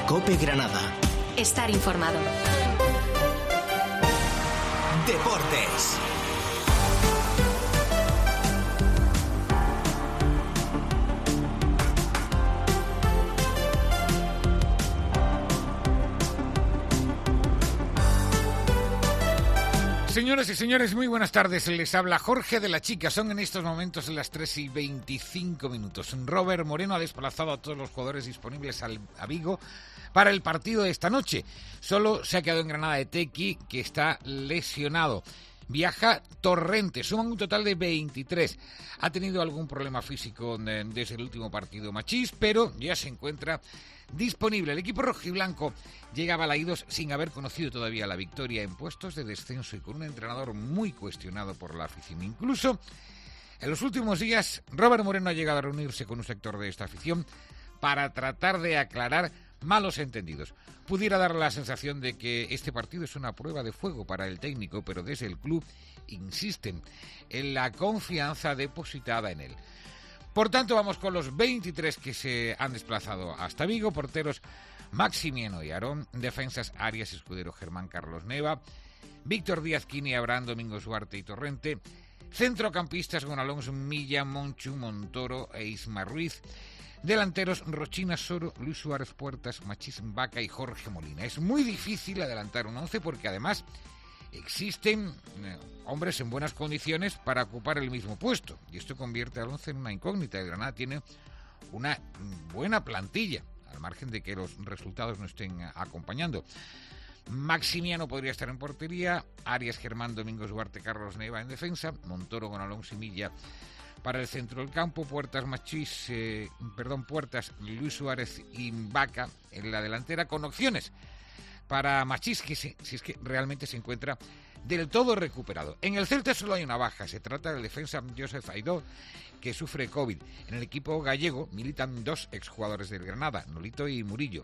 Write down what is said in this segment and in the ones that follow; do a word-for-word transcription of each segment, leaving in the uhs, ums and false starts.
COPE Granada. Estar informado. Deportes. Señoras y señores, muy buenas tardes. Les habla Jorge de la Chica. Son en estos momentos las tres y veinticinco minutos. Robert Moreno ha desplazado a todos los jugadores disponibles al, a Vigo para el partido de esta noche. Solo se ha quedado en Granada de Tequi, que está lesionado. Viaja Torrente, suman un total de veintitrés. Ha tenido algún problema físico desde el último partido Machís, pero ya se encuentra disponible. El equipo rojiblanco llega a Balaídos sin haber conocido todavía la victoria en puestos de descenso y con un entrenador muy cuestionado por la afición. Incluso en los últimos días, Robert Moreno ha llegado a reunirse con un sector de esta afición para tratar de aclarar malos entendidos. Pudiera dar la sensación de que este partido es una prueba de fuego para el técnico, pero desde el club insisten en la confianza depositada en él. Por tanto, vamos con los veintitrés que se han desplazado hasta Vigo. Porteros Maximiano y Aarón, defensas Arias, Escudero, Germán, Carlos Neva, Víctor Díaz, Quini, Abraham, Domingos Duarte y Torrente, centrocampistas con Alonso, Milla, Monchu, Montoro e Isma Ruiz, delanteros Rochina, Soro, Luis Suárez, Puertas, Machís, Vaca y Jorge Molina. Es muy difícil adelantar un once porque además existen eh, hombres en buenas condiciones para ocupar el mismo puesto y esto convierte al once en una incógnita. El Granada tiene una buena plantilla, al margen de que los resultados no estén acompañando. Maximiano podría estar en portería, Arias, Germán, Domingos Duarte, Carlos Neva en defensa, Montoro con Alonso y Milla para el centro del campo, Puertas, Machís, eh, perdón, Puertas, Luis Suárez y Vaca en la delantera, con opciones para Machís, que si, si es que realmente se encuentra del todo recuperado. En el Celta solo hay una baja, se trata del defensa Joseph Aidó, que sufre COVID. En el equipo gallego militan dos exjugadores del Granada, Nolito y Murillo.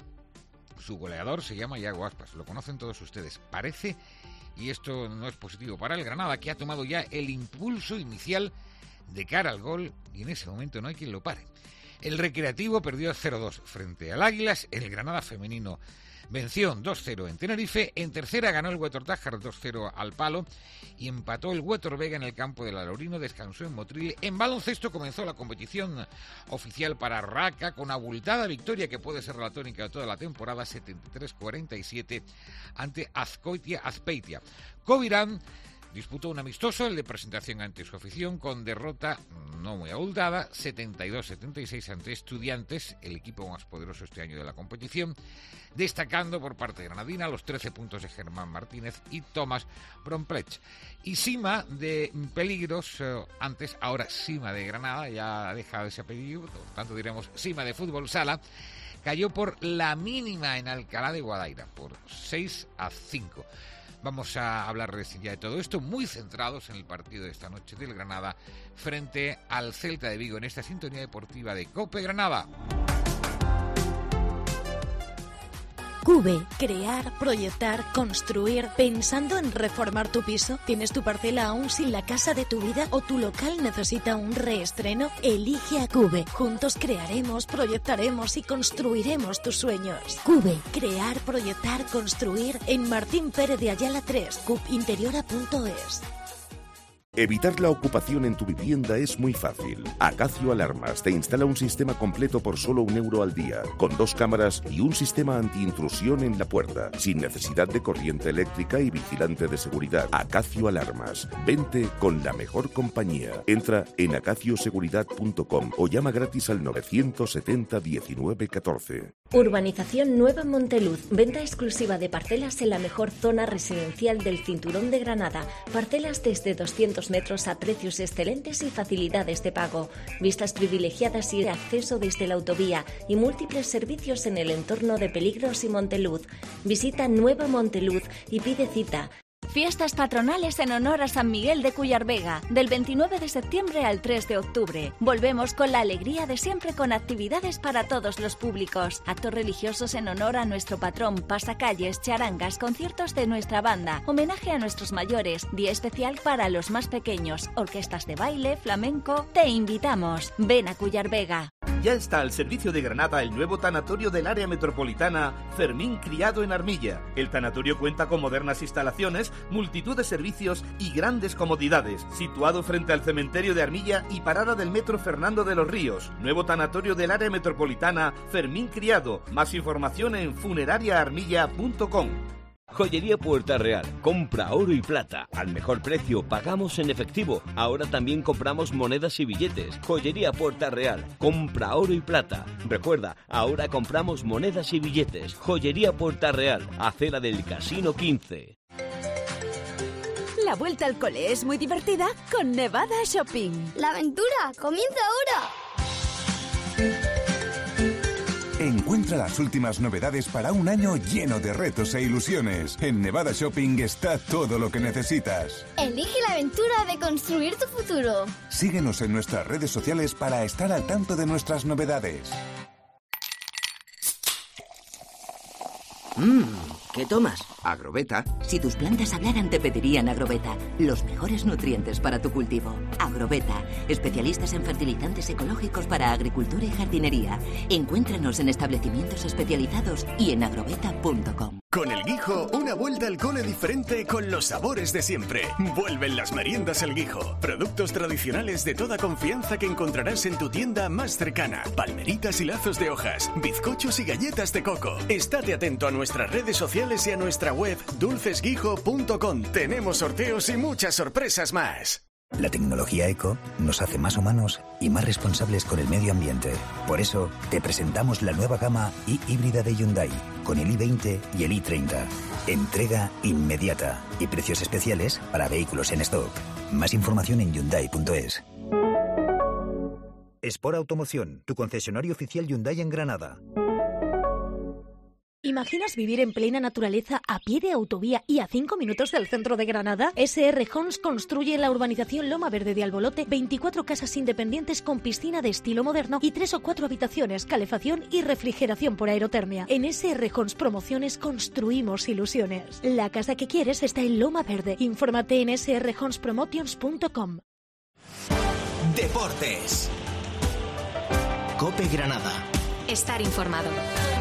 Su goleador se llama Iago Aspas, lo conocen todos ustedes. Parece, y esto no es positivo para el Granada, que ha tomado ya el impulso inicial de cara al gol y en ese momento no hay quien lo pare. El Recreativo perdió cero dos frente al Águilas, el Granada femenino venció dos cero en Tenerife, en tercera ganó el Huetor Tájar dos cero al Palo y empató el Huetor Vega en el campo del Alorino, descansó en Motril. En baloncesto comenzó la competición oficial para Raca con abultada victoria que puede ser la tónica de toda la temporada, setenta y tres cuarenta y siete ante Azcoitia Azpeitia. Covirán disputó un amistoso, el de presentación ante su afición, con derrota no muy abultada, setenta y dos setenta y seis ante Estudiantes, el equipo más poderoso este año de la competición, destacando por parte granadina los trece puntos de Germán Martínez y Tomás Bromplech. Y Sima de Peligros, eh, antes, ahora Sima de Granada, ya ha dejado ese apellido, por tanto diremos Sima de Fútbol Sala, cayó por la mínima en Alcalá de Guadaira, por seis a cinco. Vamos a hablarles ya de todo esto, muy centrados en el partido de esta noche del Granada frente al Celta de Vigo en esta sintonía deportiva de COPE Granada. CUBE, crear, proyectar, construir. ¿Pensando en reformar tu piso? ¿Tienes tu parcela aún sin la casa de tu vida o tu local necesita un reestreno? Elige a CUBE. Juntos crearemos, proyectaremos y construiremos tus sueños. CUBE, crear, proyectar, construir en Martín Pérez de Ayala tres, cubinteriora punto es. Evitar la ocupación en tu vivienda es muy fácil. Acacio Alarmas te instala un sistema completo por solo un euro al día, con dos cámaras y un sistema antiintrusión en la puerta, sin necesidad de corriente eléctrica y vigilante de seguridad. Acacio Alarmas. Vente con la mejor compañía. Entra en acacio seguridad punto com o llama gratis al novecientos setenta diecinueve catorce. Urbanización Nueva Monteluz. Venta exclusiva de parcelas en la mejor zona residencial del Cinturón de Granada. Parcelas desde doscientos metros a precios excelentes y facilidades de pago. Vistas privilegiadas y acceso desde la autovía y múltiples servicios en el entorno de Peligros y Monteluz. Visita Nueva Monteluz y pide cita. Fiestas patronales en honor a San Miguel de Cuyarvega, del veintinueve de septiembre al tres de octubre. Volvemos con la alegría de siempre con actividades para todos los públicos. Actos religiosos en honor a nuestro patrón, pasacalles, charangas, conciertos de nuestra banda, homenaje a nuestros mayores, día especial para los más pequeños, orquestas de baile, flamenco. Te invitamos. Ven a Cuyarvega. Ya está al servicio de Granada el nuevo tanatorio del área metropolitana Fermín Criado en Armilla. El tanatorio cuenta con modernas instalaciones, multitud de servicios y grandes comodidades. Situado frente al cementerio de Armilla y parada del metro Fernando de los Ríos. Nuevo tanatorio del área metropolitana Fermín Criado. Más información en funeraria armilla punto com. Joyería Puerta Real. Compra oro y plata. Al mejor precio, pagamos en efectivo. Ahora también compramos monedas y billetes. Joyería Puerta Real. Compra oro y plata. Recuerda, ahora compramos monedas y billetes. Joyería Puerta Real. Acera del Casino quince. La vuelta al cole es muy divertida con Nevada Shopping. ¡La aventura comienza ahora! Encuentra las últimas novedades para un año lleno de retos e ilusiones. En Nevada Shopping está todo lo que necesitas. Elige la aventura de construir tu futuro. Síguenos en nuestras redes sociales para estar al tanto de nuestras novedades. Mmm, ¿qué tomas? Agrobeta. Si tus plantas hablaran, te pedirían Agrobeta. Los mejores nutrientes para tu cultivo. Agrobeta, especialistas en fertilizantes ecológicos para agricultura y jardinería. Encuéntranos en establecimientos especializados y en agrobeta punto com. Con El Guijo, una vuelta al cole diferente con los sabores de siempre. Vuelven las meriendas El Guijo. Productos tradicionales de toda confianza que encontrarás en tu tienda más cercana. Palmeritas y lazos de hojas, bizcochos y galletas de coco. Estate atento a nuestras redes sociales y a nuestra web dulces guijo punto com. Tenemos sorteos y muchas sorpresas más. La tecnología eco nos hace más humanos y más responsables con el medio ambiente. Por eso, te presentamos la nueva gama i híbrida de Hyundai, con el i veinte y el i treinta. Entrega inmediata y precios especiales para vehículos en stock. Más información en hyundai punto es. Sport Automoción, tu concesionario oficial Hyundai en Granada. ¿Imaginas vivir en plena naturaleza a pie de autovía y a cinco minutos del centro de Granada? S R Homes construye en la urbanización Loma Verde de Albolote veinticuatro casas independientes con piscina de estilo moderno y tres o cuatro habitaciones, calefacción y refrigeración por aerotermia. En S R Homes Promociones construimos ilusiones. La casa que quieres está en Loma Verde. Infórmate en s r homes promotions punto com. Deportes. COPE Granada. Estar informado.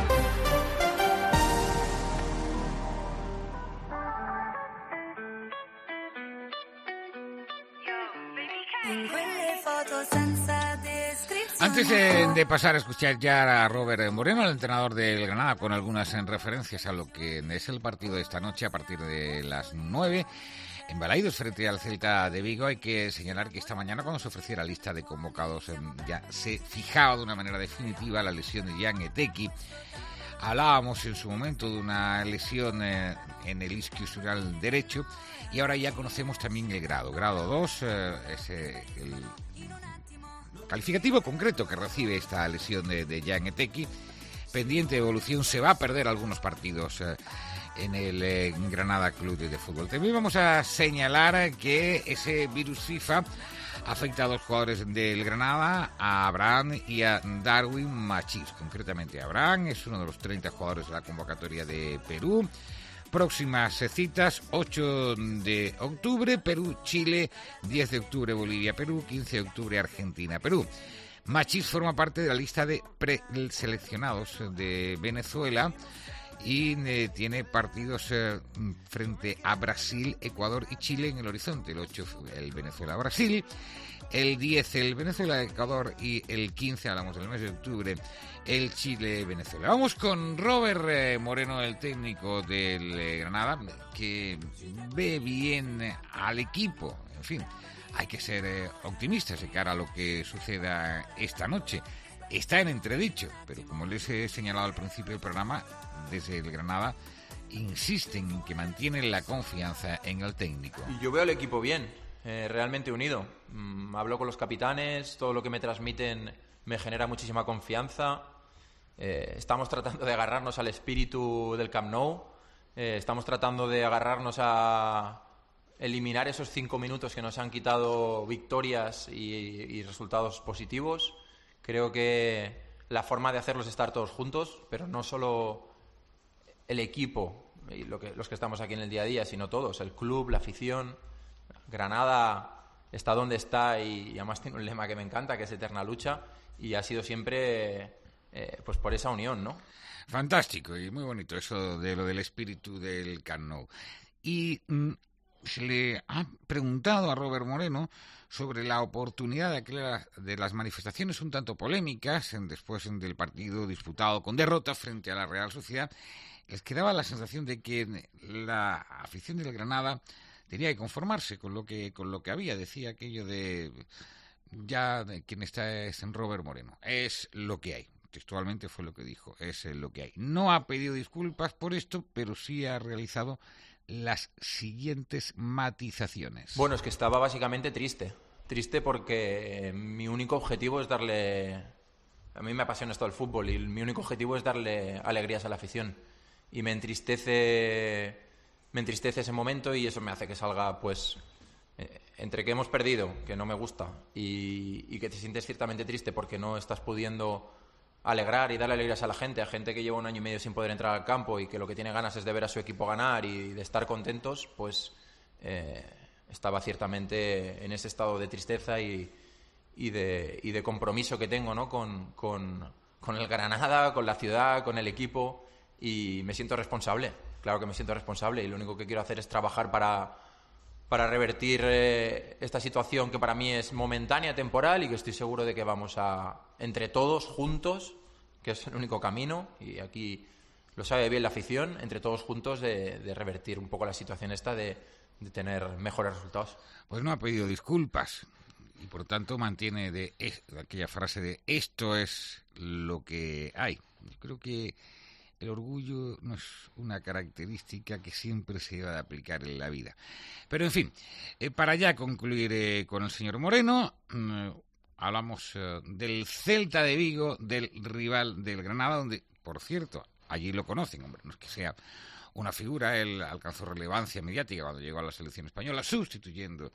Antes de, de pasar a escuchar ya a Robert Moreno, el entrenador del Granada, con algunas referencias a lo que es el partido de esta noche a partir de las nueve, en Balaidos frente al Celta de Vigo, hay que señalar que esta mañana, cuando se ofrecía la lista de convocados, ya se fijaba de una manera definitiva la lesión de Jan Etequi. Hablábamos en su momento de una lesión eh, en el isquiosural derecho y ahora ya conocemos también el grado. Grado dos eh, es eh, el calificativo concreto que recibe esta lesión de, de Jan Etequi. Pendiente de evolución, se va a perder algunos partidos eh, en el eh, Granada Club de Fútbol. También vamos a señalar que ese virus FIFA afecta a dos jugadores del Granada, a Abraham y a Darwin Machís. Concretamente, Abraham es uno de los treinta jugadores de la convocatoria de Perú. Próximas citas, ocho de octubre, Perú-Chile, diez de octubre, Bolivia-Perú, quince de octubre, Argentina-Perú. Machís forma parte de la lista de preseleccionados de Venezuela y eh, tiene partidos eh, frente a Brasil, Ecuador y Chile en el horizonte. El ocho el Venezuela-Brasil, el diez el Venezuela-Ecuador y el quince, hablamos del mes de octubre, el Chile-Venezuela. Vamos con Robert eh, Moreno, el técnico del eh, Granada, que ve bien al equipo. En fin, hay que ser eh, optimistas de cara a lo que suceda esta noche. Está en entredicho, pero como les he señalado al principio del programa, desde el Granada insisten en que mantienen la confianza en el técnico. Yo veo al equipo bien, eh, realmente unido. Mm, hablo con los capitanes, todo lo que me transmiten me genera muchísima confianza. Eh, estamos tratando de agarrarnos al espíritu del Camp Nou, eh, estamos tratando de agarrarnos a eliminar esos cinco minutos que nos han quitado victorias y, y resultados positivos. Creo que la forma de hacerlo es estar todos juntos, pero no solo el equipo y lo que, los que estamos aquí en el día a día, sino todos, el club, la afición. Granada está donde está y, y además tiene un lema que me encanta, que es eterna lucha, y ha sido siempre eh, pues por esa unión, ¿no? Fantástico y muy bonito eso de lo del espíritu del Camp Nou. Y mm, se le ha preguntado a Robert Moreno sobre la oportunidad de, aquella, de las manifestaciones un tanto polémicas en, después del partido disputado con derrota frente a la Real Sociedad. Les quedaba la sensación de que la afición del Granada tenía que conformarse con lo que con lo que había. Decía aquello de ya de quien está es en Robert Moreno. Es lo que hay. Textualmente fue lo que dijo. Es lo que hay. No ha pedido disculpas por esto, pero sí ha realizado las siguientes matizaciones. Bueno, es que estaba básicamente triste. Triste porque mi único objetivo es darle... A mí me apasiona esto del fútbol y mi único objetivo es darle alegrías a la afición. Y me entristece, me entristece ese momento y eso me hace que salga, pues, eh, entre que hemos perdido, que no me gusta, y, y que te sientes ciertamente triste porque no estás pudiendo alegrar y darle alegrías a la gente, a gente que lleva un año y medio sin poder entrar al campo y que lo que tiene ganas es de ver a su equipo ganar y de estar contentos, pues eh, estaba ciertamente en ese estado de tristeza y, y, de, y de compromiso que tengo, ¿no? con, con, con el Granada, con la ciudad, con el equipo. Y me siento responsable, claro que me siento responsable y lo único que quiero hacer es trabajar para, para revertir eh, esta situación que para mí es momentánea, temporal y que estoy seguro de que vamos a, entre todos, juntos, que es el único camino, y aquí lo sabe bien la afición, entre todos juntos de, de revertir un poco la situación esta de, de tener mejores resultados. Pues no ha pedido disculpas y por tanto mantiene de, de aquella frase de esto es lo que hay. Yo creo que el orgullo no es una característica que siempre se debe de aplicar en la vida. Pero, en fin, eh, para ya concluir eh, con el señor Moreno, eh, hablamos eh, del Celta de Vigo, del rival del Granada, donde, por cierto, allí lo conocen, hombre, no es que sea una figura, él alcanzó relevancia mediática cuando llegó a la selección española, sustituyendo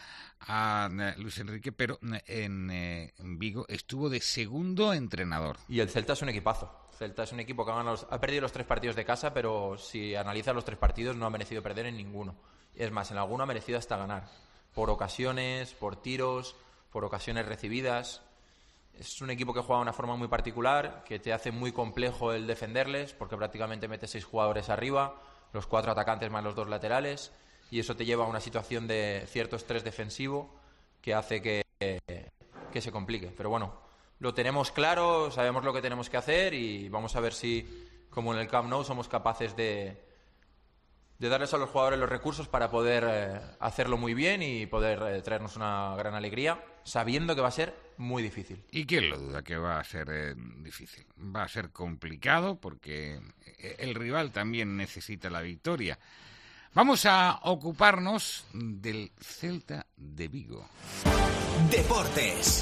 a eh, Luis Enrique, pero en, eh, en Vigo estuvo de segundo entrenador. Y el Celta es un equipazo. Celta es un equipo que ha, ganado los, ha perdido los tres partidos de casa, pero si analizas los tres partidos no ha merecido perder en ninguno. Es más, en alguno ha merecido hasta ganar. Por ocasiones, por tiros, por ocasiones recibidas. Es un equipo que juega de una forma muy particular, que te hace muy complejo el defenderles, porque prácticamente mete seis jugadores arriba, los cuatro atacantes más los dos laterales, y eso te lleva a una situación de cierto estrés defensivo que hace que, que se complique. Pero bueno, lo tenemos claro, sabemos lo que tenemos que hacer y vamos a ver si, como en el Camp Nou, somos capaces de, de darles a los jugadores los recursos para poder eh, hacerlo muy bien y poder eh, traernos una gran alegría, sabiendo que va a ser muy difícil. ¿Y quién lo duda que va a ser eh, difícil? Va a ser complicado porque el rival también necesita la victoria. Vamos a ocuparnos del Celta de Vigo. Deportes.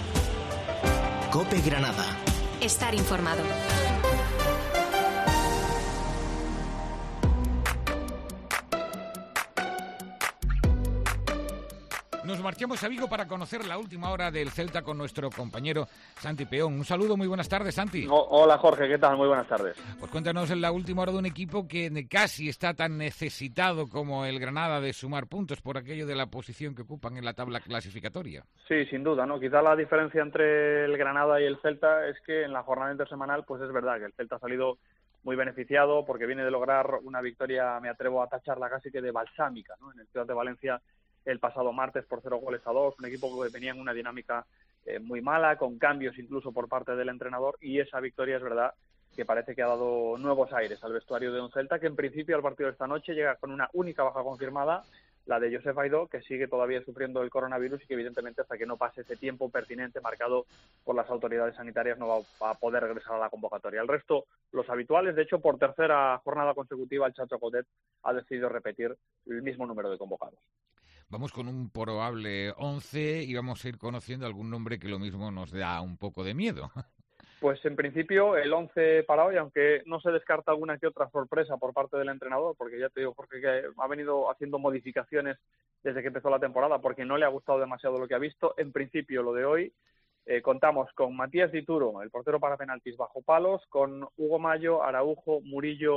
COPE Granada. Estar informado. Nos marchamos a Vigo para conocer la última hora del Celta con nuestro compañero Santi Peón. Un saludo, muy buenas tardes, Santi. O, hola, Jorge, ¿qué tal? Muy buenas tardes. Pues cuéntanos en la última hora de un equipo que casi está tan necesitado como el Granada de sumar puntos por aquello de la posición que ocupan en la tabla clasificatoria. Sí, sin duda, ¿no? Quizá la diferencia entre el Granada y el Celta es que en la jornada intersemanal, pues es verdad que el Celta ha salido muy beneficiado porque viene de lograr una victoria, me atrevo a tacharla casi que de balsámica, ¿no? En el Ciudad de Valencia el pasado martes por cero goles a dos, un equipo que venía en una dinámica eh, muy mala, con cambios incluso por parte del entrenador, y esa victoria es verdad que parece que ha dado nuevos aires al vestuario de un Celta, que en principio al partido de esta noche llega con una única baja confirmada, la de Josep Aidó, que sigue todavía sufriendo el coronavirus y que evidentemente hasta que no pase ese tiempo pertinente marcado por las autoridades sanitarias no va a poder regresar a la convocatoria. El resto, los habituales, de hecho por tercera jornada consecutiva el Chacho Coudet ha decidido repetir el mismo número de convocados. Vamos con un probable once y vamos a ir conociendo algún nombre que lo mismo nos da un poco de miedo. Pues en principio el once para hoy, aunque no se descarta alguna que otra sorpresa por parte del entrenador, porque ya te digo, Jorge, que ha venido haciendo modificaciones desde que empezó la temporada, porque no le ha gustado demasiado lo que ha visto. En principio lo de hoy, eh, contamos con Matías Dituro, el portero para penaltis bajo palos, con Hugo Mayo, Araujo, Murillo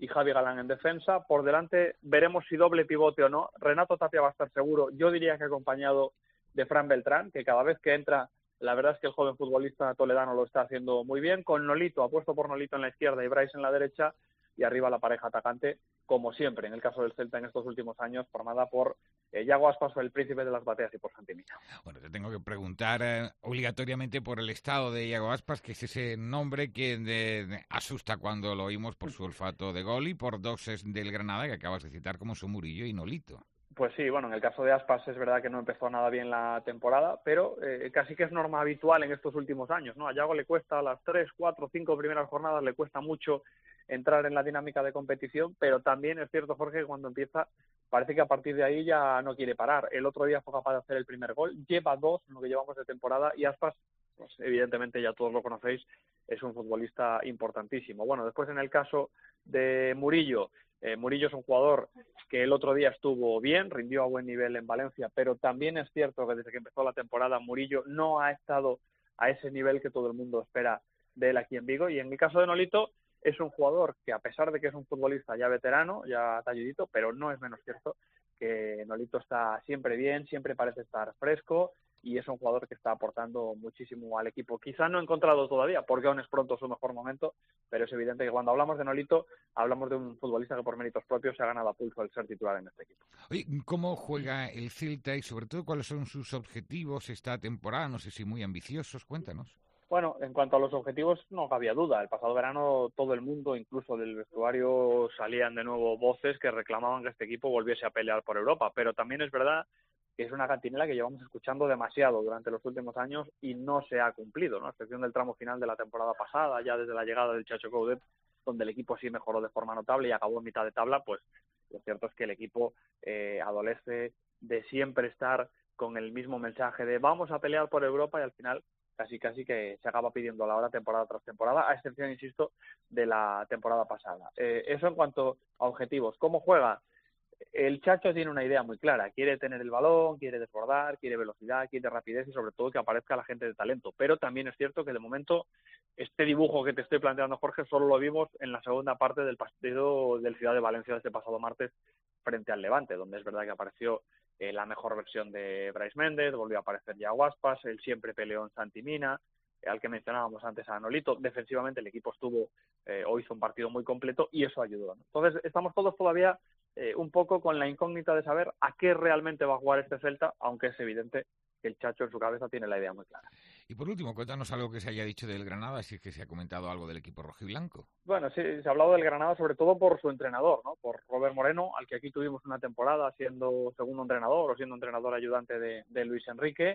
y Javi Galán en defensa. Por delante veremos si doble pivote o no. Renato Tapia va a estar seguro, yo diría que acompañado de Fran Beltrán, que cada vez que entra, la verdad es que el joven futbolista toledano lo está haciendo muy bien, con Nolito, apuesto por Nolito en la izquierda y Bryce en la derecha, y arriba la pareja atacante, como siempre, en el caso del Celta en estos últimos años, formada por eh, Iago Aspas, el príncipe de las bateas, y por Santi Mina. Bueno, te tengo que preguntar eh, obligatoriamente por el estado de Iago Aspas, que es ese nombre que de, de, asusta cuando lo oímos por su olfato de gol, y por dos del Granada, que acabas de citar, como son Murillo y Nolito. Pues sí, bueno, en el caso de Aspas es verdad que no empezó nada bien la temporada, pero eh, casi que es norma habitual en estos últimos años, ¿no? A Iago le cuesta las tres, cuatro, cinco primeras jornadas, le cuesta mucho entrar en la dinámica de competición, pero también es cierto, Jorge, que cuando empieza parece que a partir de ahí ya no quiere parar. El otro día fue capaz de hacer el primer gol, lleva dos en lo que llevamos de temporada, y Aspas, pues evidentemente ya todos lo conocéis, es un futbolista importantísimo. Bueno, después en el caso de Murillo, eh, Murillo es un jugador que el otro día estuvo bien, rindió a buen nivel en Valencia, pero también es cierto que desde que empezó la temporada Murillo no ha estado a ese nivel que todo el mundo espera de él aquí en Vigo. Y en el caso de Nolito, es un jugador que, a pesar de que es un futbolista ya veterano, ya talludito, pero no es menos cierto que Nolito está siempre bien, siempre parece estar fresco, y es un jugador que está aportando muchísimo al equipo. Quizá no ha encontrado todavía, porque aún es pronto su mejor momento, pero es evidente que cuando hablamos de Nolito, hablamos de un futbolista que por méritos propios se ha ganado a pulso el ser titular en este equipo. Oye, ¿cómo juega el Celta y sobre todo cuáles son sus objetivos esta temporada? No sé si muy ambiciosos, cuéntanos. Bueno, en cuanto a los objetivos, no había duda. El pasado verano todo el mundo, incluso del vestuario, salían de nuevo voces que reclamaban que este equipo volviese a pelear por Europa. Pero también es verdad que es una cantinela que llevamos escuchando demasiado durante los últimos años y no se ha cumplido, ¿no? A excepción del tramo final de la temporada pasada, ya desde la llegada del Chacho Coudet, donde el equipo sí mejoró de forma notable y acabó en mitad de tabla, pues lo cierto es que el equipo eh, adolece de siempre estar con el mismo mensaje de vamos a pelear por Europa, y al final casi casi que se acaba pidiendo la hora temporada tras temporada, a excepción, insisto, de la temporada pasada. Eh, eso en cuanto a objetivos. ¿Cómo juega? El Chacho tiene una idea muy clara. Quiere tener el balón, quiere desbordar, quiere velocidad, quiere rapidez y sobre todo que aparezca la gente de talento. Pero también es cierto que de momento este dibujo que te estoy planteando, Jorge, solo lo vimos en la segunda parte del partido del Ciudad de Valencia de este pasado martes frente al Levante, donde es verdad que apareció eh, la mejor versión de Bryce Méndez, volvió a aparecer Iago Aspas, el siempre peleón Santi Mina, eh, al que mencionábamos antes a Nolito. Defensivamente el equipo estuvo eh, o hizo un partido muy completo y eso ayudó, ¿no? Entonces estamos todos todavía eh, un poco con la incógnita de saber a qué realmente va a jugar este Celta, aunque es evidente que el Chacho en su cabeza tiene la idea muy clara. Y por último, cuéntanos algo que se haya dicho del Granada, si es que se ha comentado algo del equipo rojiblanco. Bueno, sí, se ha hablado del Granada sobre todo por su entrenador, ¿no? Por Robert Moreno, al que aquí tuvimos una temporada siendo segundo entrenador o siendo entrenador ayudante de, de Luis Enrique,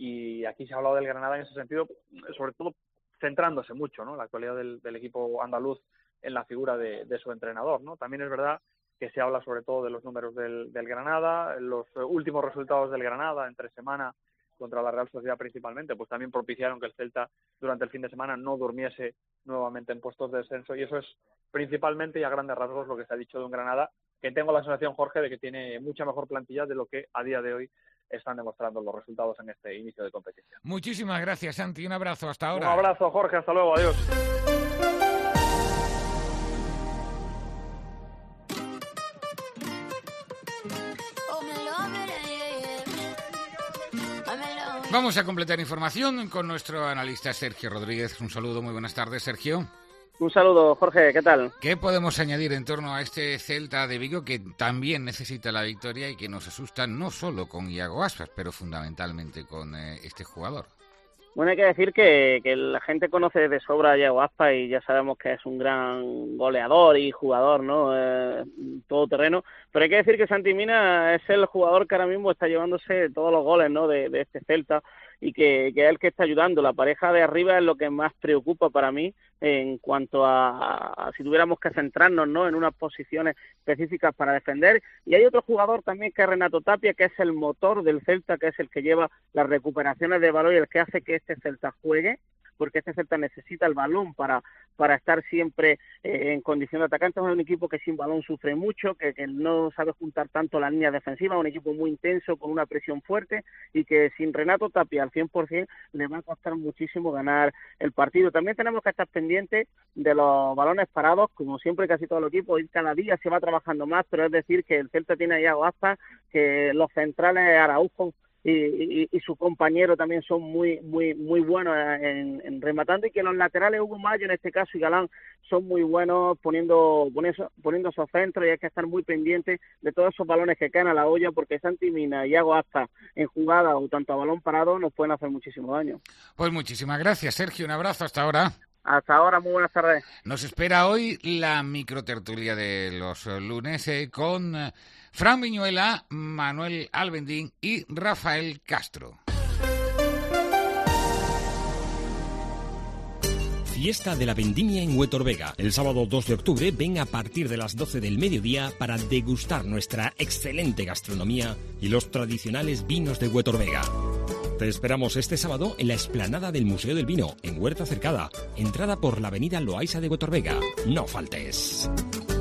y aquí se ha hablado del Granada en ese sentido, sobre todo centrándose mucho, ¿no? La actualidad del, del equipo andaluz en la figura de, de su entrenador, ¿no? También es verdad que se habla sobre todo de los números del, del Granada, los últimos resultados del Granada entre semana contra la Real Sociedad principalmente, pues también propiciaron que el Celta durante el fin de semana no durmiese nuevamente en puestos de descenso, y eso es principalmente y a grandes rasgos lo que se ha dicho de un Granada que tengo la sensación, Jorge, de que tiene mucha mejor plantilla de lo que a día de hoy están demostrando los resultados en este inicio de competición. Muchísimas gracias, Santi, un abrazo, hasta ahora. Un abrazo, Jorge, hasta luego, adiós. Vamos a completar información con nuestro analista Sergio Rodríguez. Un saludo, muy buenas tardes, Sergio. Un saludo, Jorge, ¿qué tal? ¿Qué podemos añadir en torno a este Celta de Vigo que también necesita la victoria y que nos asusta no solo con Iago Aspas, pero fundamentalmente con eh, este jugador? Bueno, hay que decir que, que la gente conoce de sobra a Iago Aspas y ya sabemos que es un gran goleador y jugador, ¿no? Eh, todoterreno, pero hay que decir que Santi Mina es el jugador que ahora mismo está llevándose todos los goles, ¿no? de, de este Celta, y que, que es el que está ayudando. La pareja de arriba es lo que más preocupa para mí en cuanto a, a si tuviéramos que centrarnos, ¿no? en unas posiciones específicas para defender. Y hay otro jugador también que es Renato Tapia, que es el motor del Celta, que es el que lleva las recuperaciones de balón y el que hace que este Celta juegue, porque este Celta necesita el balón para, para estar siempre eh, en condición de atacante. Es un equipo que sin balón sufre mucho, que, que no sabe juntar tanto la línea defensiva, un equipo muy intenso, con una presión fuerte, y que sin Renato Tapia al cien por ciento le va a costar muchísimo ganar el partido. También tenemos que estar pendientes de los balones parados, como siempre casi todo el equipo, y cada día se va trabajando más, pero es decir que el Celta tiene a Iago Aspas, que los centrales Araujo y, y, y su compañero también son muy muy muy buenos en, en rematando, y que los laterales Hugo Mayo en este caso y Galán son muy buenos poniendo poniendo, poniendo esos centros, y hay que estar muy pendientes de todos esos balones que caen a la olla, porque Santi Mina y Iago Aspas en jugada o tanto a balón parado nos pueden hacer muchísimo daño. Pues muchísimas gracias, Sergio, un abrazo, hasta ahora. Hasta ahora, muy buenas tardes. Nos espera hoy la microtertulia de los lunes eh, con eh, Fran Viñuela, Manuel Albendín y Rafael Castro. Fiesta de la Vendimia en Huetor Vega. El sábado dos de octubre ven a partir de las doce del mediodía para degustar nuestra excelente gastronomía y los tradicionales vinos de Huetor Vega. Te esperamos este sábado en la explanada del Museo del Vino, en Huerta Cercada. Entrada por la avenida Loaiza de Huetor Vega. No faltes.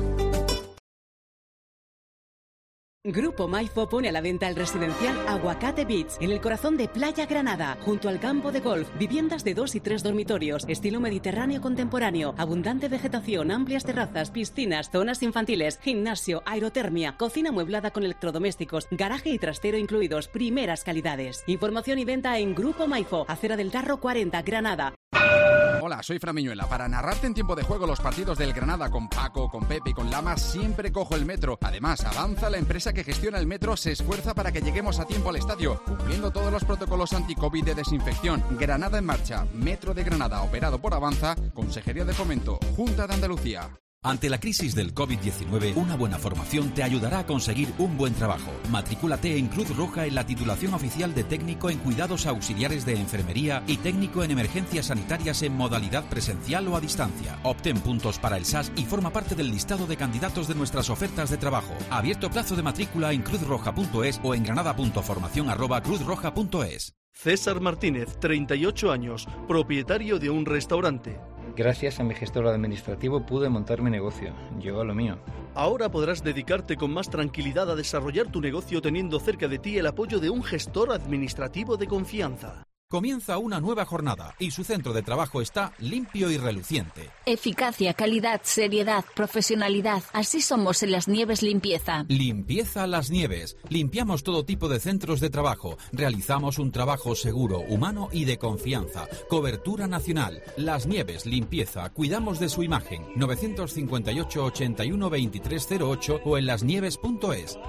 Grupo Maifo pone a la venta el residencial Aguacate Beach, en el corazón de Playa Granada, junto al campo de golf. Viviendas de dos y tres dormitorios, estilo mediterráneo contemporáneo, abundante vegetación, amplias terrazas, piscinas, zonas infantiles, gimnasio, aerotermia, cocina amueblada con electrodomésticos, garaje y trastero incluidos, primeras calidades. Información y venta en Grupo Maifo, Acera del Tarro cuarenta, Granada. Hola, soy Fran Viñuela. Para narrarte en tiempo de juego los partidos del Granada con Paco, con Pepe y con Lama, siempre cojo el metro. Además, Avanza, la empresa que gestiona el metro, se esfuerza para que lleguemos a tiempo al estadio, cumpliendo todos los protocolos anti-COVID de desinfección. Granada en marcha. Metro de Granada, operado por Avanza, Consejería de Fomento, Junta de Andalucía. Ante la crisis del COVID diecinueve, una buena formación te ayudará a conseguir un buen trabajo. Matricúlate en Cruz Roja en la titulación oficial de técnico en cuidados auxiliares de enfermería y técnico en emergencias sanitarias en modalidad presencial o a distancia. Obtén puntos para el S A S y forma parte del listado de candidatos de nuestras ofertas de trabajo. Abierto plazo de matrícula en cruzroja punto es o en granada.formación arroba cruzroja punto es. César Martínez, treinta y ocho años, propietario de un restaurante. Gracias a mi gestor administrativo pude montar mi negocio. Yo a lo mío. Ahora podrás dedicarte con más tranquilidad a desarrollar tu negocio teniendo cerca de ti el apoyo de un gestor administrativo de confianza. Comienza una nueva jornada y su centro de trabajo está limpio y reluciente. Eficacia, calidad, seriedad, profesionalidad. Así somos en Las Nieves Limpieza. Limpieza Las Nieves. Limpiamos todo tipo de centros de trabajo. Realizamos un trabajo seguro, humano y de confianza. Cobertura nacional. Las Nieves Limpieza. Cuidamos de su imagen. nueve cinco ocho, ochenta y uno, veintitrés cero ocho o en lasnieves punto es.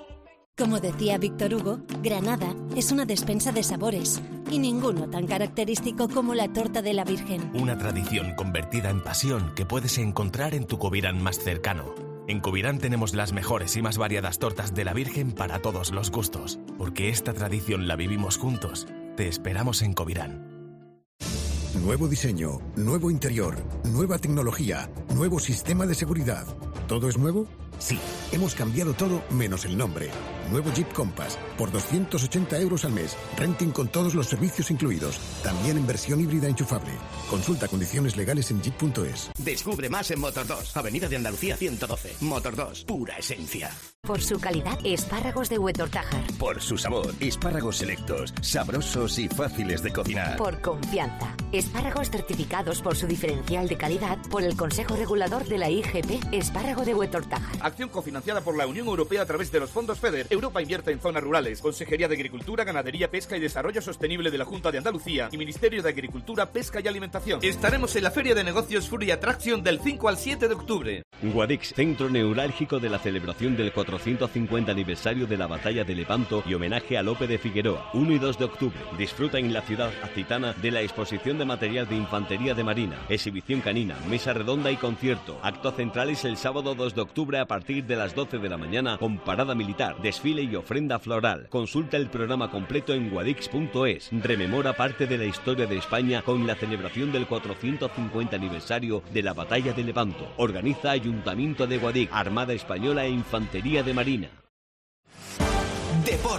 Como decía Víctor Hugo, Granada es una despensa de sabores y ninguno tan característico como la torta de la Virgen. Una tradición convertida en pasión que puedes encontrar en tu Covirán más cercano. En Covirán tenemos las mejores y más variadas tortas de la Virgen para todos los gustos. Porque esta tradición la vivimos juntos. Te esperamos en Covirán. Nuevo diseño, nuevo interior, nueva tecnología, nuevo sistema de seguridad. ¿Todo es nuevo? Sí, hemos cambiado todo menos el nombre. Nuevo Jeep Compass, por doscientos ochenta euros al mes. Renting con todos los servicios incluidos. También en versión híbrida enchufable. Consulta condiciones legales en jeep punto es. Descubre más en Motor dos, Avenida de Andalucía ciento doce. Motor dos, pura esencia. Por su calidad, espárragos de Huetor Tájar. Por su sabor, espárragos selectos, sabrosos y fáciles de cocinar. Por confianza, espárragos certificados por su diferencial de calidad por el Consejo Regulador de la I G P, espárrago de Huetor Tájar. Acción cofinanciada por la Unión Europea a través de los fondos FEDER. Europa invierte en zonas rurales. Consejería de Agricultura, Ganadería, Pesca y Desarrollo Sostenible de la Junta de Andalucía y Ministerio de Agricultura, Pesca y Alimentación. Estaremos en la Feria de Negocios Fury Attraction del cinco al siete de octubre. Guadix, centro neurálgico de la celebración del cuatrocientos cincuenta aniversario de la Batalla de Lepanto y homenaje a Lope de Figueroa, uno y dos de octubre. Disfruta en la ciudad accitana de la exposición de material de infantería de marina, exhibición canina, mesa redonda y concierto. Actos centrales el sábado dos de octubre a partir de las doce de la mañana con parada militar, desfile y ofrenda floral. Consulta el programa completo en guadix punto es. Rememora parte de la historia de España con la celebración del cuatrocientos cincuenta aniversario de la Batalla de Lepanto. Organiza Ayuntamiento de Guadix, Armada Española e Infantería de Marina.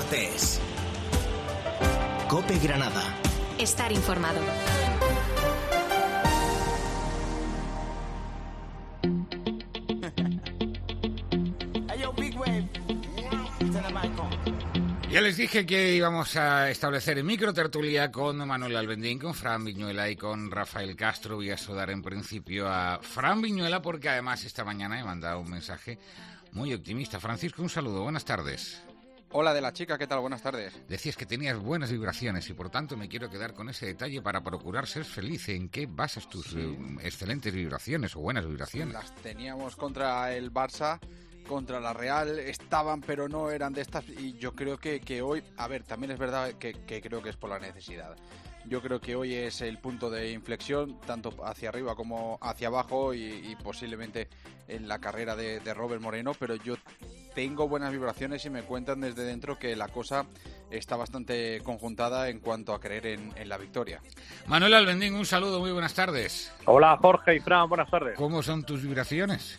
Deportes. COPE Granada. Estar informado. Ya les dije que íbamos a establecer en microtertulia con Manuel Albendín, con Fran Viñuela y con Rafael Castro. Voy a saludar en principio a Fran Viñuela porque además esta mañana he mandado un mensaje muy optimista. Francisco, un saludo, buenas tardes. Hola de la chica, ¿qué tal? Buenas tardes. Decías que tenías buenas vibraciones y por tanto me quiero quedar con ese detalle para procurar ser feliz. ¿En qué basas tus sí. eh, excelentes vibraciones o buenas vibraciones? Las teníamos contra el Barça, contra la Real, estaban pero no eran de estas y yo creo que, que hoy, a ver, también es verdad que, que creo que es por la necesidad. Yo creo que hoy es el punto de inflexión, tanto hacia arriba como hacia abajo y, y posiblemente en la carrera de, de Robert Moreno, pero yo tengo buenas vibraciones y me cuentan desde dentro que la cosa está bastante conjuntada en cuanto a creer en, en la victoria. Manuel Albendín, un saludo, muy buenas tardes. Hola Jorge y Fran, buenas tardes. ¿Cómo son tus vibraciones?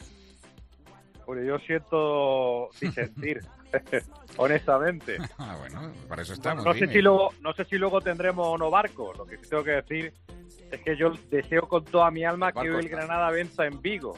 Pues yo siento sin sentir, honestamente. Ah, bueno, para eso estamos. No, no sé si luego, no sé si luego tendremos o no barco. Lo que sí tengo que decir es que yo deseo con toda mi alma que hoy el Granada venza en Vigo.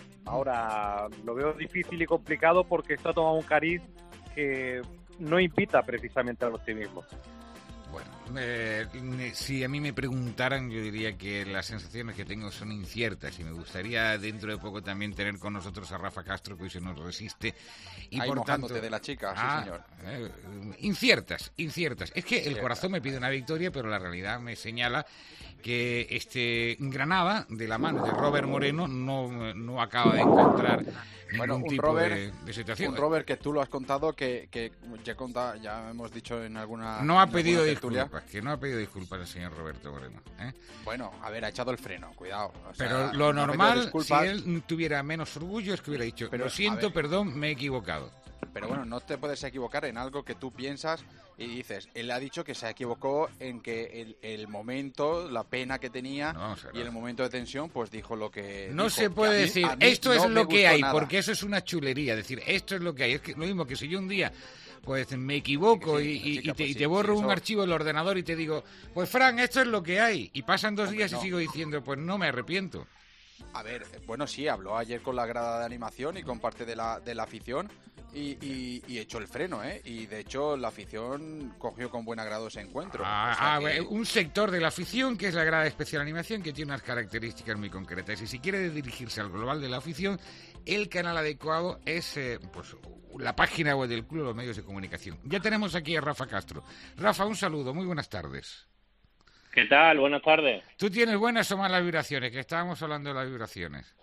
Ahora lo veo difícil y complicado porque esto ha tomado un cariz que no invita precisamente al optimismo. Bueno, eh, si a mí me preguntaran, yo diría que las sensaciones que tengo son inciertas y me gustaría dentro de poco también tener con nosotros a Rafa Castro, que hoy se nos resiste. Y ahí por tanto, de la chica, ah, sí señor. Eh, inciertas, inciertas. Es que el corazón me pide una victoria, pero la realidad me señala que este Granada, de la mano de Robert Moreno, no, no acaba de encontrar bueno, ningún un tipo Robert, de, de situación. Un Robert que tú lo has contado, que, que ya, conta, ya hemos dicho en alguna No ha en pedido tertulia. disculpas, que no ha pedido disculpas el señor Roberto Moreno. ¿eh? Bueno, a ver, ha echado el freno, cuidado. O sea, pero lo no normal, si él tuviera menos orgullo, es que hubiera dicho, pero, lo siento, ver, perdón, me he equivocado. Pero bueno, no te puedes equivocar en algo que tú piensas y dices, él ha dicho que se equivocó en que el, el momento, la pena que tenía no, o sea, y el momento de tensión, pues dijo lo que No dijo, se puede mí, decir, esto no es lo que hay, nada. Porque eso es una chulería, decir, esto es lo que hay. Es que lo mismo que si yo un día pues me equivoco sí, sí, y, chica, y, te, pues sí, y te borro sí, un eso... archivo del ordenador y te digo, pues Fran, esto es lo que hay. Y pasan dos Hombre, días no. y sigo diciendo, pues no me arrepiento. A ver, bueno, sí, habló ayer con la grada de animación y con parte de la, de la afición y, y, y echó el freno, ¿eh? Y de hecho la afición cogió con buen agrado ese encuentro. Ah, o sea ah, que... un sector de la afición que es la grada de especial animación que tiene unas características muy concretas. Y si quiere dirigirse al global de la afición, el canal adecuado es eh, pues la página web del club de los medios de comunicación. Ya tenemos aquí a Rafa Castro. Rafa, un saludo, muy buenas tardes. ¿Qué tal? Buenas tardes. ¿Tú tienes buenas o malas vibraciones? Que estábamos hablando de las vibraciones.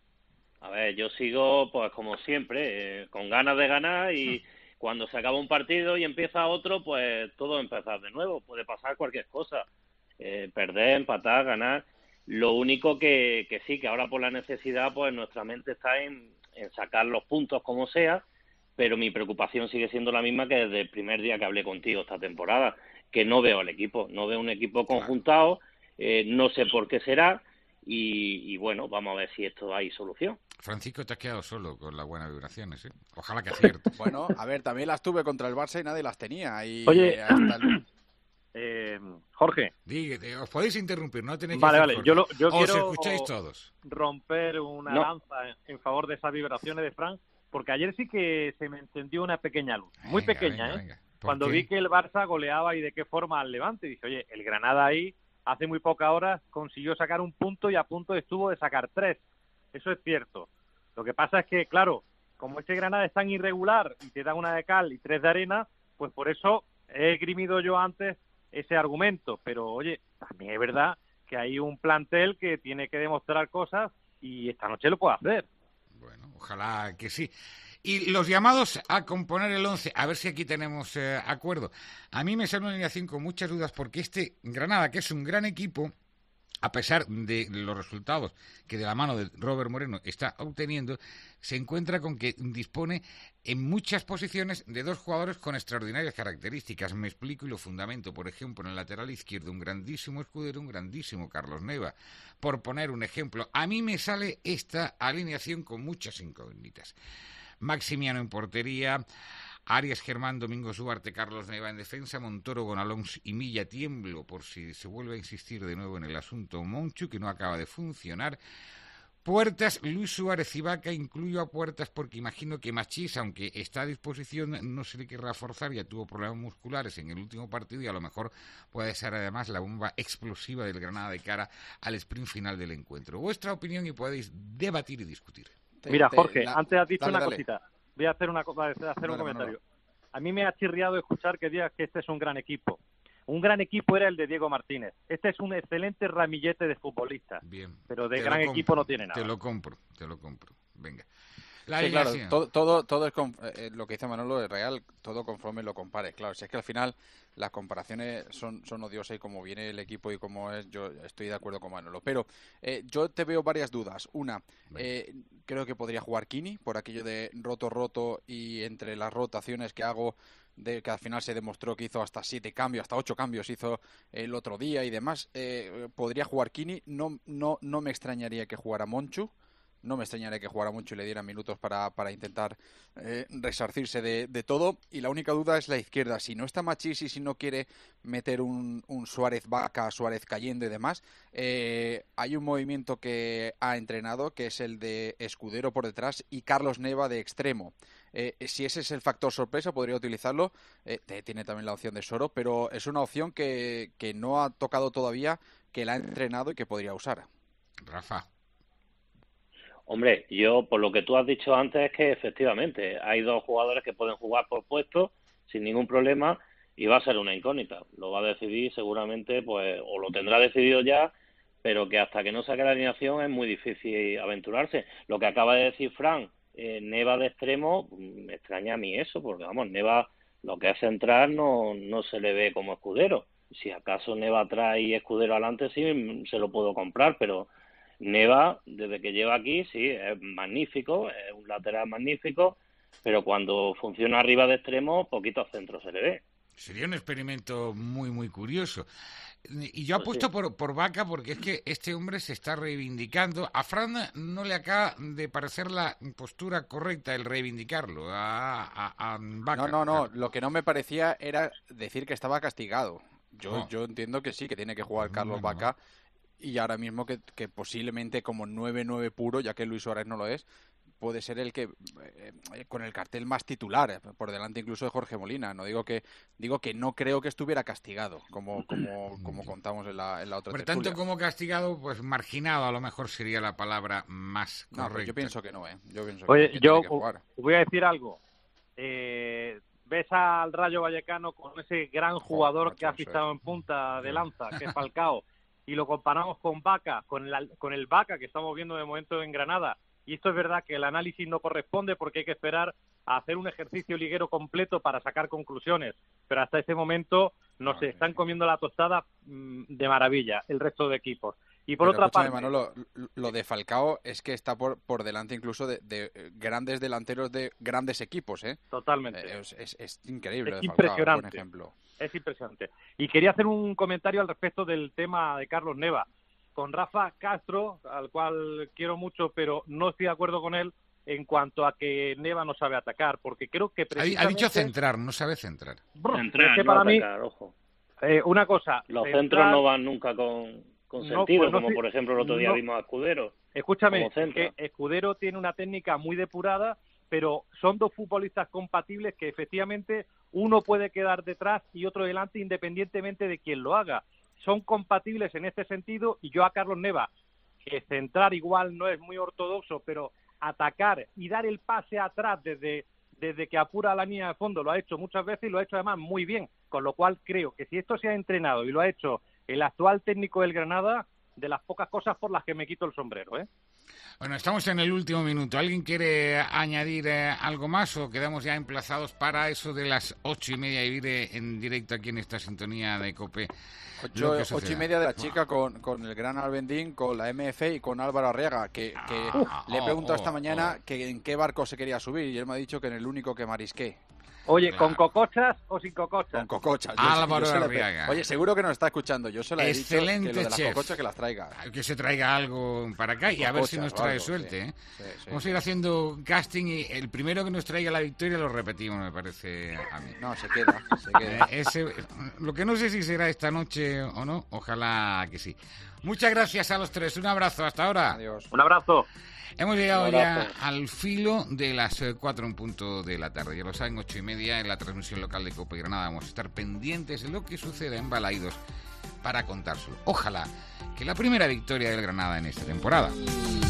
A ver, yo sigo, pues como siempre, eh, con ganas de ganar y cuando se acaba un partido y empieza otro, pues todo empezar de nuevo. Puede pasar cualquier cosa. Eh, perder, empatar, ganar. Lo único que, que sí, que ahora por la necesidad, pues nuestra mente está en, en sacar los puntos como sea, pero mi preocupación sigue siendo la misma que desde el primer día que hablé contigo esta temporada, que no veo al equipo, no veo un equipo conjuntado, eh, no sé por qué será, y, y bueno, vamos a ver si esto hay solución. Francisco, te has quedado solo con las buenas vibraciones, ¿eh? Ojalá que aciertes. Bueno, a ver, también las tuve contra el Barça y nadie las tenía. Y Oye, hasta el... eh, Jorge. Dígate, os podéis interrumpir, no tenéis vale, que Vale, vale, yo, lo, yo os quiero escucháis todos. romper una no. lanza en favor de esas vibraciones de Fran, porque ayer sí que se me encendió una pequeña luz, muy venga, pequeña, venga, ¿eh? Venga. Cuando qué? vi que el Barça goleaba y de qué forma al Levante, dije, oye, el Granada ahí hace muy pocas horas consiguió sacar un punto y a punto estuvo de sacar tres. Eso es cierto. Lo que pasa es que, claro, como este Granada es tan irregular y te da una de cal y tres de arena, pues por eso he esgrimido yo antes ese argumento. Pero, oye, también es verdad que hay un plantel que tiene que demostrar cosas y esta noche lo puede hacer. Bueno, ojalá que sí. Y los llamados a componer el once, a ver si aquí tenemos eh, acuerdo. A mí me sale una alineación con muchas dudas porque este Granada, que es un gran equipo, a pesar de los resultados que de la mano de Robert Moreno está obteniendo, se encuentra con que dispone en muchas posiciones de dos jugadores con extraordinarias características. Me explico y lo fundamento. Por ejemplo, en el lateral izquierdo, un grandísimo Escudero, un grandísimo Carlos Neva. Por poner un ejemplo, a mí me sale esta alineación con muchas incógnitas. Maximiano en portería, Arias, Germán, Domingos Duarte, Carlos Neva en defensa, Montoro, Gonalons y Milla. Tiemblo por si se vuelve a insistir de nuevo en el asunto Monchu, que no acaba de funcionar. Puertas, Luis Suárez y Vaca, incluyo a Puertas porque imagino que Machís, aunque está a disposición, no se le querrá forzar, ya tuvo problemas musculares en el último partido y a lo mejor puede ser además la bomba explosiva del Granada de cara al sprint final del encuentro. Vuestra opinión y podéis debatir y discutir. Mira, Jorge, la... antes has dicho dale, una dale. cosita. Voy a hacer, una, voy a hacer dale, un comentario. Manolo. A mí me ha chirriado escuchar que digas que este es un gran equipo. Un gran equipo era el de Diego Martínez. Este es un excelente ramillete de futbolistas. Bien. Pero de gran equipo no tiene nada. Te lo compro, te lo compro. Venga. La sí, claro, todo, todo, todo es con, eh, lo que dice Manolo es real, todo conforme lo compares. Claro, si es que al final las comparaciones son, son odiosas y como viene el equipo y como es, yo estoy de acuerdo con Manolo. Pero eh, yo te veo varias dudas. Una, eh, creo que podría jugar Kini por aquello de roto-roto y entre las rotaciones que hago, de que al final se demostró que hizo hasta siete cambios, hasta ocho cambios hizo el otro día y demás. Eh, podría jugar Kini, no, no, no me extrañaría que jugara Monchu. No me extrañaría que jugara mucho y le diera minutos para, para intentar eh, resarcirse de, de todo. Y la única duda es la izquierda. Si no está Machís y si no quiere meter un, un Suárez Vaca, Suárez cayendo y demás, eh, hay un movimiento que ha entrenado, que es el de Escudero por detrás y Carlos Neva de extremo. Eh, si ese es el factor sorpresa, podría utilizarlo. Eh, tiene también la opción de Soro, pero es una opción que, que no ha tocado todavía, que la ha entrenado y que podría usar. Rafa. Hombre, yo por lo que tú has dicho antes es que efectivamente hay dos jugadores que pueden jugar por puesto sin ningún problema y va a ser una incógnita. Lo va a decidir seguramente, pues, o lo tendrá decidido ya, pero que hasta que no saque la alineación es muy difícil aventurarse. Lo que acaba de decir Fran, eh, Neva de extremo, me extraña a mí eso, porque vamos, Neva lo que es central no, no se le ve como Escudero. Si acaso Neva trae Escudero adelante, sí se lo puedo comprar, pero Neva, desde que lleva aquí, sí, es magnífico, es un lateral magnífico, pero cuando funciona arriba de extremo, poquito centro se le ve. Sería un experimento muy, muy curioso. Y yo apuesto pues sí. por, por Vaca porque es que este hombre se está reivindicando. A Fran no le acaba de parecer la postura correcta el reivindicarlo a, a, a Vaca. No, no, no. Lo que no me parecía era decir que estaba castigado. Yo, no. yo entiendo que sí, que tiene que jugar Carlos no, no, Vaca. No. Y ahora mismo que, que posiblemente como nueve nueve puro, ya que Luis Suárez no lo es, puede ser el que eh, con el cartel más titular, por delante incluso de Jorge Molina. No digo que digo que no creo que estuviera castigado, como como como contamos en la, en la otra Por tertulia. tanto, como castigado, pues marginado a lo mejor sería la palabra más correcta. No, pues yo pienso que no, ¿eh? Yo pienso Oye, que, que yo tiene que jugar. Voy a decir algo. Eh, ves al Rayo Vallecano con ese gran jugador oh, que ha fichado en punta de lanza, que es Falcao, y lo comparamos con Vaca, con el, con el Vaca que estamos viendo de momento en Granada. Y esto es verdad que el análisis no corresponde porque hay que esperar a hacer un ejercicio liguero completo para sacar conclusiones. Pero hasta ese momento nos okay. están comiendo la tostada mmm, de maravilla el resto de equipos. Y por Pero otra parte... Manolo, lo de Falcao es que está por, por delante incluso de, de grandes delanteros de grandes equipos, ¿eh? Totalmente. Es, es, es increíble. Es de Falcao, impresionante. buen ejemplo. Es impresionante. Y quería hacer un comentario al respecto del tema de Carlos Neva. Con Rafa Castro, al cual quiero mucho, pero no estoy de acuerdo con él en cuanto a que Neva no sabe atacar, porque creo que precisamente... Ha dicho centrar, no sabe centrar. Centrar, es que no para atacar, mí, ojo. Eh, una cosa... Los centrar, centros no van nunca con, con sentido, no, pues no, como por ejemplo el otro día no, vimos a Escudero. Escúchame, que Escudero tiene una técnica muy depurada, pero son dos futbolistas compatibles que efectivamente uno puede quedar detrás y otro delante independientemente de quién lo haga. Son compatibles en este sentido y yo a Carlos Neva, que centrar igual no es muy ortodoxo, pero atacar y dar el pase atrás desde, desde que apura la línea de fondo lo ha hecho muchas veces y lo ha hecho además muy bien, con lo cual creo que si esto se ha entrenado y lo ha hecho el actual técnico del Granada, de las pocas cosas por las que me quito el sombrero, ¿eh? Bueno, estamos en el último minuto. ¿Alguien quiere añadir eh, algo más o quedamos ya emplazados para eso de las ocho y media y ir en directo aquí en esta sintonía de COPE? Ocho, ocho y media de la chica con, con el gran Albendín, con la M F y con Álvaro Arriaga, que, que ah, le he preguntado oh, esta mañana oh. que en qué barco se quería subir y él me ha dicho que en el único que marisqué. Oye, Claro. ¿con cocochas o sin cocochas? Con cocochas. Yo- Álvaro yo se le- Arriaga. Oye, seguro que nos está escuchando. Yo se le he dicho que Excelente lo de las chef. cocochas que las traiga. Que se traiga algo para acá y a ver si Cocochas nos o trae algo, suerte. sí. ¿eh? Sí, sí. Vamos a ir haciendo casting y el primero que nos traiga la victoria lo repetimos, me parece a mí. No, se queda, se queda. Eh, ese- lo que no sé si será esta noche o no, ojalá que sí. Muchas gracias a los tres, un abrazo, hasta ahora. Adiós. Un abrazo. Hemos llegado Un ya abrazo. al filo de las eh, cuatro en punto de la tarde. Ya lo saben, ocho y media en la transmisión local de Copa y Granada. Vamos a estar pendientes de lo que suceda en Balaidos para contárselo. Ojalá que la primera victoria del Granada en esta temporada.